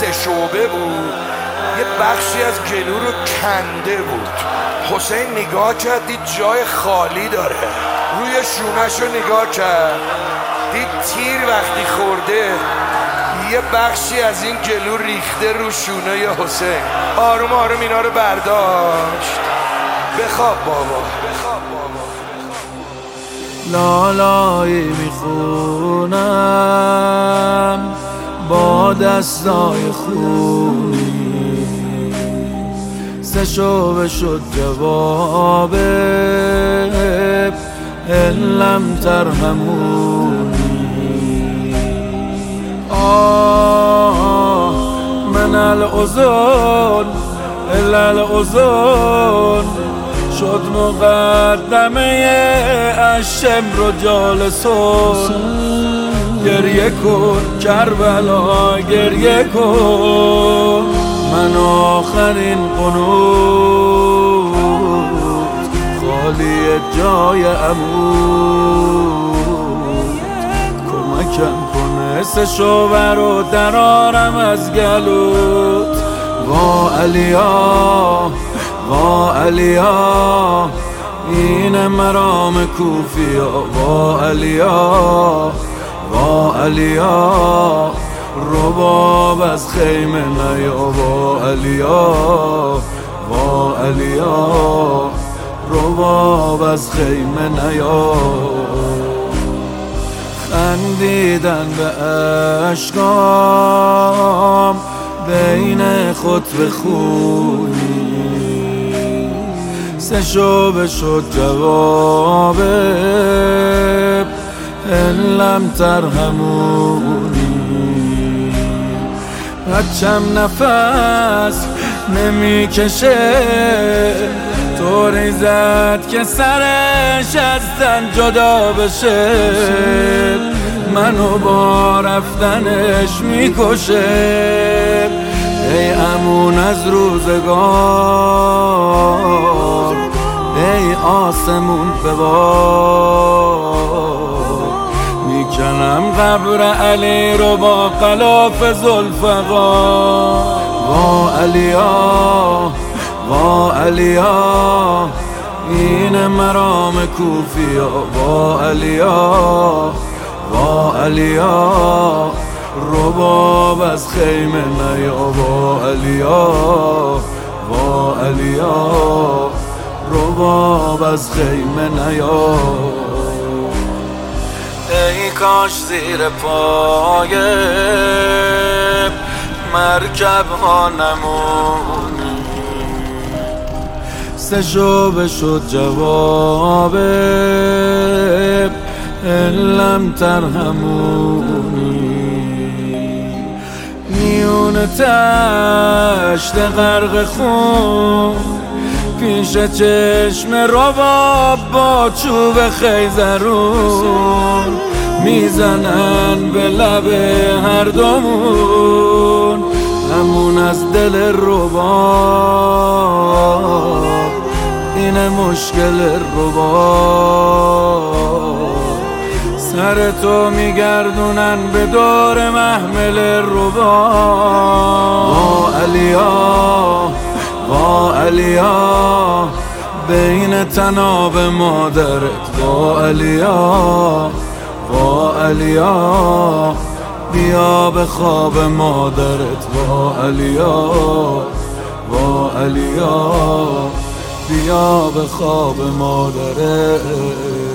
شعبه بود، یه بخشی از گلو رو کنده بود. حسین نگاه کرد دید جای خالی داره، روی شونش رو نگاه کرد دید تیر وقتی خورده یه بخشی از این گلو ریخته رو شونه ی حسین. آروم آروم اینا رو برداشت. بخواب بابا، بخواب بابا. لالایی میخونم با دستای خونی، سه شعبه شد جواب لم ترحمونی. من الأذن الا الأذن شد مقدمه الشمر و جالسون. گریه کن کربلا گریه کن، من آخرین قنوت خالی جای عمود. کمکم کنه سه شعبه رو درارم از گلوت. وا علیا وا علیا این مرام کوفیا. وا علیا وا علیا رباب از خیمه نیا. وا علیا وا علیا رباب از خیمه نیا. خندیدن به اشکام بین خطبه خونی، سه شعبه شد جواب لم ترحمونی. بچم نفس نمیکشه، طوری زد که سرش از تن جدا بشه. منو با رفتنش میکشه. ای امون از روزگار، ای آسمون ببار. میکنم قبر علی رو با غلاف ذوالفقار. وا علیا وا علیا این مرام کوفیا. وا علیا وا علیا رباب از خیمه نیا. وا علیا وا علیا رباب از خیمه نیا. ای کاش زیر پای مرکب ها نمونی، سه شعبه شد جواب لم ترحمونی. میون تشت غرق خون پیش چشم رباب با چوب خیزرون. میزنن به لب هر دومون، همون از دل رباب. اینه مشکل رباب، سر تو میگردونن به دور محمل رباب. وا علیا وا علیا بین تناب مادرت. وا علیا وا علیا بیا به خواب مادرت. وا علیا وا علیا بیا به خواب مادرت.